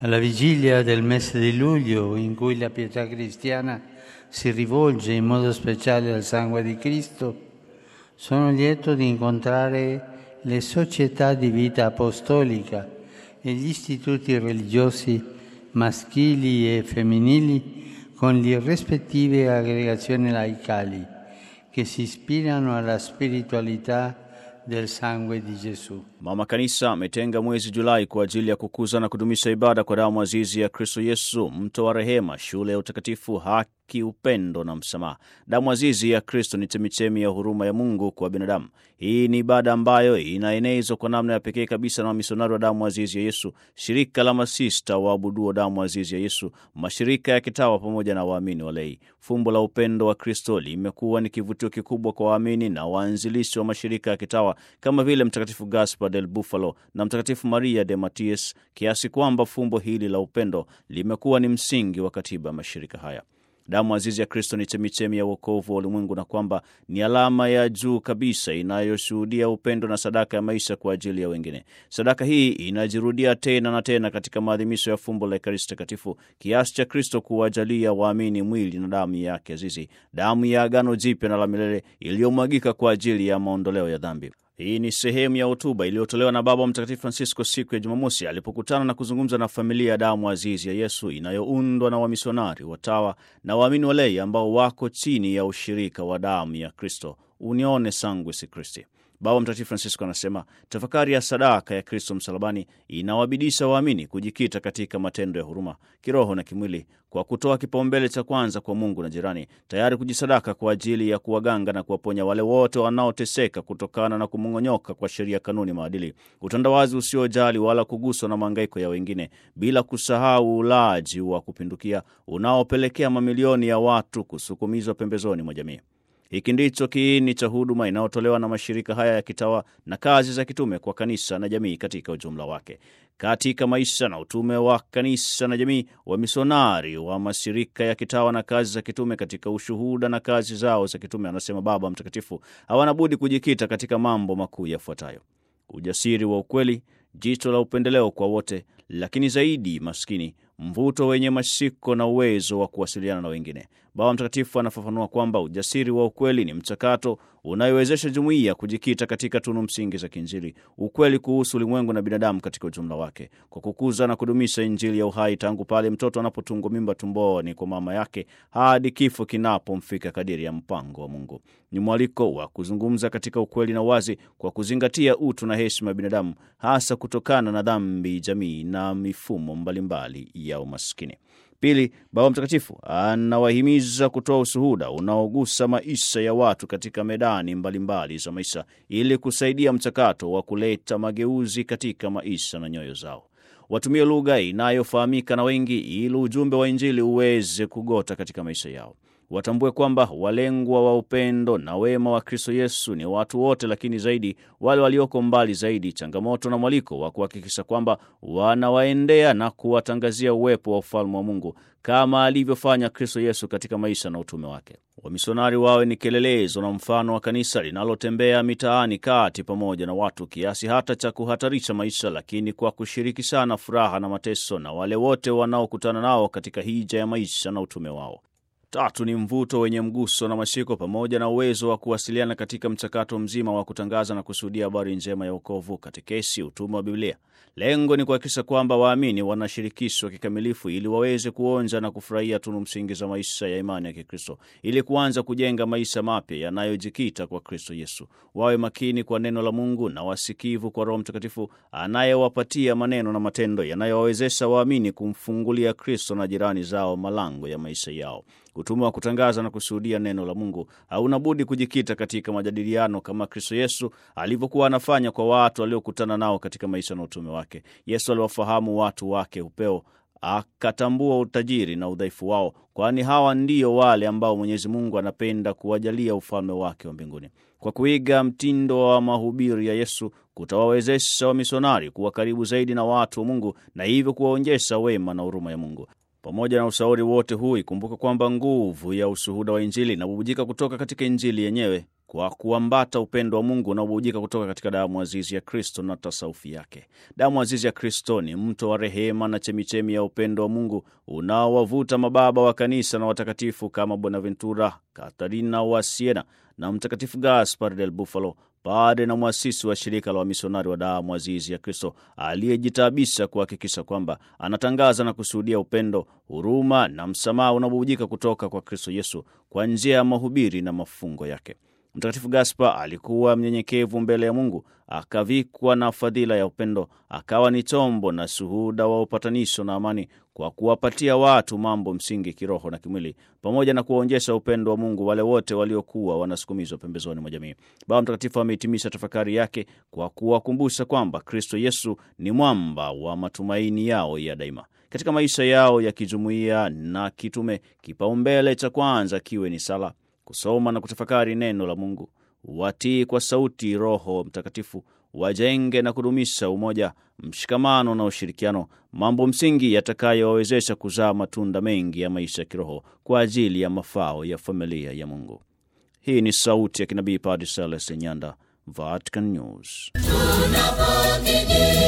Alla vigilia del mese di luglio, in cui la pietà cristiana si rivolge in modo speciale al sangue di Cristo, sono lieto di incontrare le società di vita apostolica e gli istituti religiosi maschili e femminili con le rispettive aggregazioni laicali che si ispirano alla spiritualità del sangue di Gesù. Mama Kanisa ametenga mwezi Julai kwa ajili ya kukuza na kudumisha ibada kwa damu azizi ya Kristo Yesu, mto wa rehema, shule ya utakatifu, haki, upendo na msamaha. Damu azizi ya Kristo ni chemichemi ya huruma ya Mungu kwa binadamu. Hii ni ibada ambayo inaenezwa kwa namna ya pekee kabisa na wamisionari wa damu azizi ya Yesu, shirika la masista waabuduo damu azizi ya Yesu, mashirika ya kitawa pamoja na waamini walei. Fumbo la upendo wa Kristo limekuwa ni kivutio kikubwa kwa waamini na waanzilishi wa mashirika ya kitawa kama vile Mtakatifu Gaspar del Bufalo na Mtakatifu Maria de Matias, kiasi kwamba fumbo hili la upendo limekuwa ni msingi wa katiba ya mashirika haya. Damu azizi ya Kristo ni chemichemi ya wokovu wa ulimwengu na kwamba ni alama ya juu kabisa inayoshuhudia upendo na sadaka ya maisha kwa ajili ya wengine. Sadaka hii inajirudia tena na tena katika maadhimisho ya fumbo la Ekaristi Takatifu, kiasi cha Kristo kuwajalia waamini mwili na damu yake azizi, damu ya agano jipya na la milele iliyomwagika kwa ajili ya maondoleo ya dhambi. Hii ni sehemu ya hotuba iliyotolewa na Baba Mtakatifu Francisco siku ya Jumamosi alipokutana na kuzungumza na familia ya damu azizi ya Yesu inayoundwa na wamisionari, watawa na waamini walei ambao wako chini ya ushirika wa damu ya Kristo, Unione Sanguis Christi. Baba Mtakatifu Francisco anasema tafakari ya sadaka ya Kristo msalabani inawabidisha waamini kujikita katika matendo ya huruma kiroho na kimwili kwa kutoa kipaumbele cha kwanza kwa Mungu na jirani, tayari kujisadaka kwa ajili ya kuwaganga na kuwaponya wale wote wanaoteseka kutokana na kumong'onyoka kwa sheria, kanuni, maadili, utandawazi usiojali wala kuguswa na mahangaiko ya wengine, bila kusahau ulaji wa kupindukia unaopelekea mamilioni ya watu kusukumizwa pembezoni mwa jamii. Hiki ndicho kiini cha huduma inayotolewa na mashirika haya ya kitawa na kazi za kitume kwa kanisa na jamii katika ujumla wake. Katika maisha na utume wa kanisa na jamii, wamisionari wa mashirika ya kitawa na kazi za kitume katika ushuhuda na kazi zao za kitume, anasema Baba Mtakatifu, hawana budi kujikita katika mambo makuu yafuatayo: ujasiri wa ukweli, jicho la upendeleo kwa wote, lakini zaidi maskini, mvuto wenye mashiko na uwezo wa kuwasiliana na wengine. Baba Mtakatifu anafafanua kwamba ujasiri wa ukweli ni mchakato unayowezesha jumuiya kujikita katika tunu msingi za kiinjili, ukweli kuhusu ulimwengu na binadamu katika ujumla wake, kwa kukuza na kudumisha Injili ya uhai tangu pale mtoto anapotungwa mimba tumboni kwa mama yake hadi kifo kinapomfika kadiri ya mpango wa Mungu. Ni mwaliko wa kuzungumza katika ukweli na wazi kwa kuzingatia utu na heshima ya binadamu, hasa kutokana na dhambi, jamii na mifumo mbalimbali ya umaskini. Pili, Baba Mtakatifu anawahimiza kutoa ushuhuda unaogusa maisha ya watu katika medani mbalimbali za maisha ili kusaidia mchakato wa kuleta mageuzi katika maisha na nyoyo zao. Watumie lugha inayofahamika na wengi ili ujumbe wa Injili uweze kugota katika maisha yao. Watambue kwamba walengwa wa upendo na wema wa Kristo Yesu ni watu wote, lakini zaidi wale walioko mbali zaidi, changamoto na mwaliko wa kuhakikisha kwamba wanawaendea na kuwatangazia uwepo wa ufalme wa Mungu kama alivyofanya Kristo Yesu katika maisha na utume wake. Wamisionari wawe ni kielelezo na mfano wa kanisa linalotembea mitaani kati pamoja na watu, kiasi hata cha kuhatarisha maisha, lakini kwa kushirikishana furaha na mateso na wale wote wanaokutana nao katika hija ya maisha na utume wao. Tatu ni mvuto wenye mguso na mashiko pamoja na uwezo wa kuwasiliana katika mchakato mzima wa kutangaza na kushuhudia habari njema ya wokovu, katekesi, utume wa Biblia. Lengo ni kuhakikisha kwamba waamini wanashirikishwa kikamilifu ili waweze kuonja na kufurahia tunu msingi za maisha ya imani ya Kikristo, ili kuanza kujenga maisha mapya yanayojikita kwa Kristo Yesu. Wawe makini kwa neno la Mungu na wasikivu kwa Roho Mtakatifu anayewapatia maneno na matendo yanayowawezesha waamini kumfungulia Kristo na jirani zao malango ya maisha yao. Utume wa kutangaza na kushuhudia neno la Mungu hauna budi kujikita katika majadiliano kama Kristo Yesu alivyokuwa anafanya kwa watu waliokutana nao katika maisha na utume wake. Yesu aliwafahamu watu wake upeo, akatambua utajiri na udhaifu wao, kwani hawa ndio wale ambao Mwenyezi Mungu anapenda kuwajalia ufalme wake wa mbinguni. Kwa kuiga mtindo wa mahubiri ya Yesu kutawawezesha wamisionari kuwa karibu zaidi na watu wa Mungu na hivyo kuwaonyesha wema na huruma ya Mungu. Pamoja na ushauri wote huu, ikumbuka kwamba nguvu ya ushuhuda wa Injili inabubujika kutoka katika Injili yenyewe kwa kuambata upendo wa Mungu unaobubujika kutoka katika damu azizi ya Kristo na tasaufi yake. Damu azizi ya Kristo ni mto wa rehema na chemichemi ya upendo wa Mungu unaowavuta mababa wa kanisa na watakatifu kama Bonaventura, Katarina wa Siena na Mtakatifu Gaspar del Bufalo, padre na mwasisi wa shirika la wamisionari wa damu azizi ya Kristo, aliyejitabisha kuhakikisha kwamba anatangaza na kushuhudia upendo, huruma na msamaha unaobubujika kutoka kwa Kristo Yesu kwa njia ya mahubiri na mafungo yake. Mtakatifu Gaspar alikuwa mnyenyekevu mbele ya Mungu, akavikwa na fadhila ya upendo, akawa ni chombo na shuhuda wa upatanisho na amani kwa kuwapatia watu mambo msingi kiroho na kimwili, pamoja na kuwaonyesha upendo wa Mungu wale wote waliokuwa wanasukumizwa pembezoni mwa jamii. Baba Mtakatifu amehitimisha tafakari yake kwa kuwakumbusha kwamba Kristo Yesu ni mwamba wa matumaini yao ya daima. Katika maisha yao ya kijumuiya na kitume, kipaumbele cha kwanza kiwe ni sala, kusoma na kutafakari neno la Mungu, watii kwa sauti Roho Mtakatifu, wajenge na kudumisha umoja, mshikamano na ushirikiano, mambo msingi yatakayowawezesha kuzaa matunda mengi ya maisha ya kiroho kwa ajili ya mafao ya familia ya Mungu. Hii ni sauti ya kinabii Padre Celestin Nyanda, Vatican News.